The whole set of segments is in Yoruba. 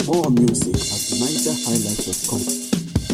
More music at NigerHighlife.com.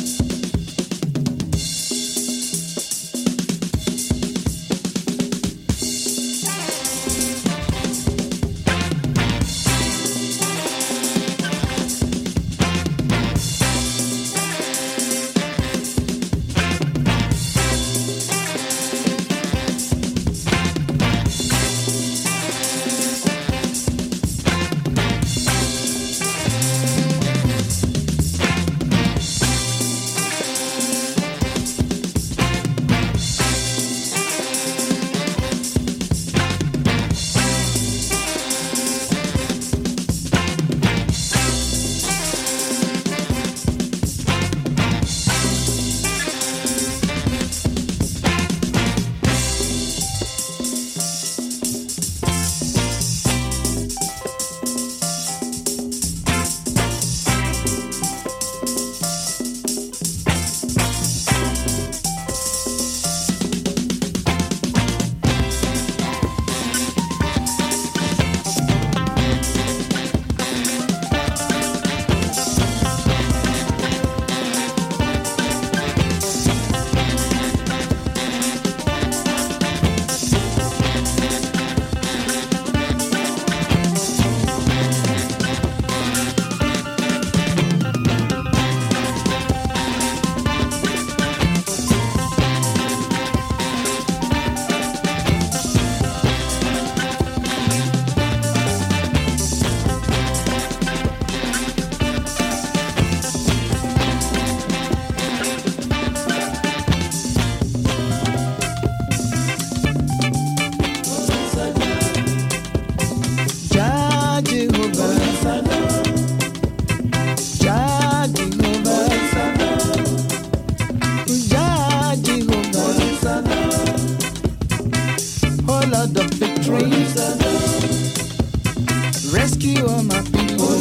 Rescue all my people.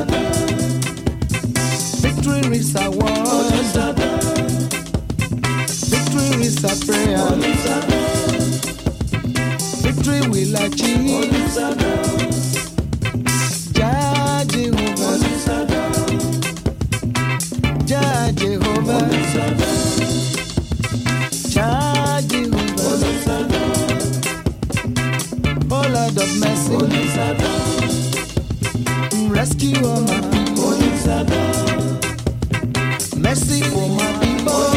Victory is our word. Victory is our prayer. Victory will achieve. Jah Jehovah. Jah Jehovah. Jah Jehovah. Oh Lord of mercy. Rescue all my people. Mercy for my people.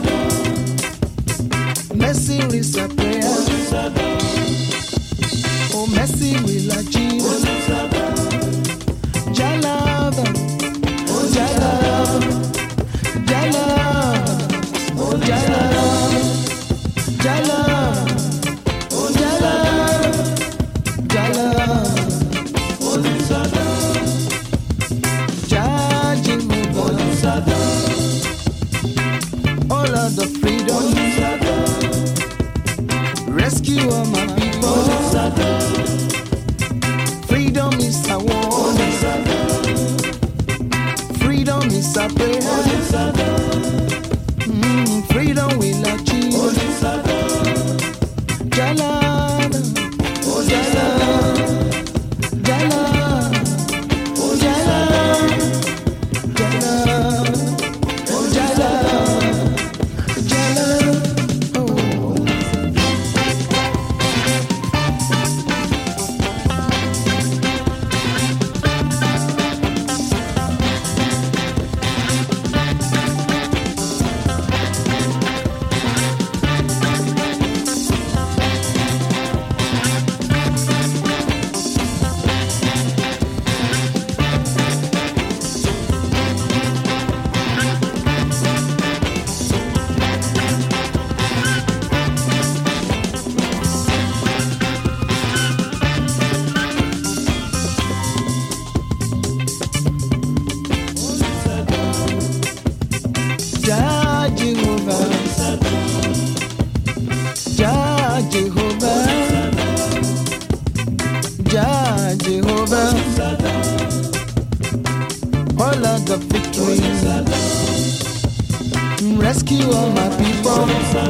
Mercy is a prayer. Oh, mercy will achieve. Jah love, oh Jah love, Jah love, oh Jah love, Jah love, oh Jah love, Jah love, oh Jah love. Jah Jehovah, oh Lord of freedom, rescue all my people. Freedom is our war. Freedom is our prayer. Freedom will achieve. Jah love, oh Jah love, Jah love, oh Jah love, Jah love, oh Jah love, Jah love. Jah Jehovah, Jah Jehovah, Jah Jehovah, oh Lord of victory, rescue all my people.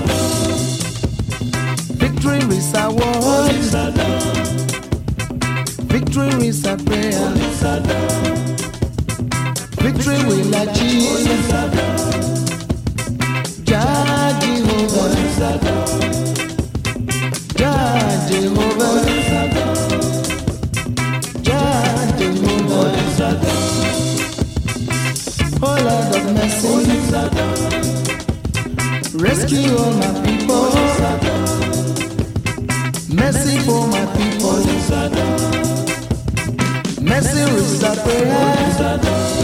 Victory is our word. Victory is our prayer. victory will achieve. Jah Jehovah, Jah Jehovah, Jah Jehovah. Oh Lord of mercy, rescue all my people. Mercy for my people. Mercy is our prayer.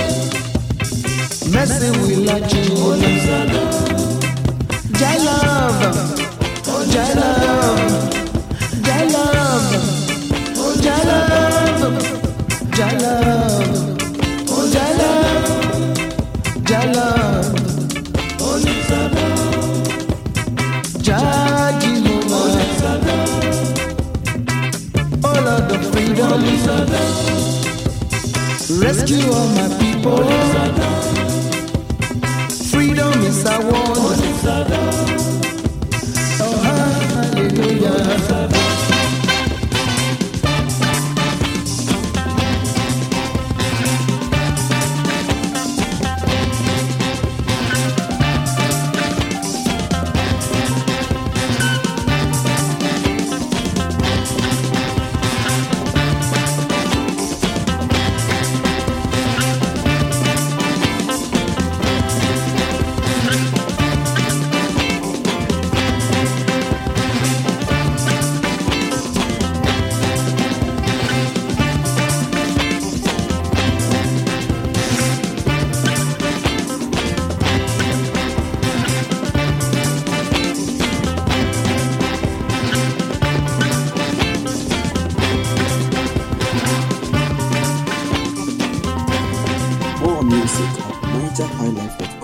Mercy will achieve. Jah love, Jah love, Jah love, Jah love, Jah love, Jah love, Jah love, Jah Jehovah, oh Lord of freedom, rescue all my people. Freedom is our word. Oh hallelujah. More music at NigerHighlife.com.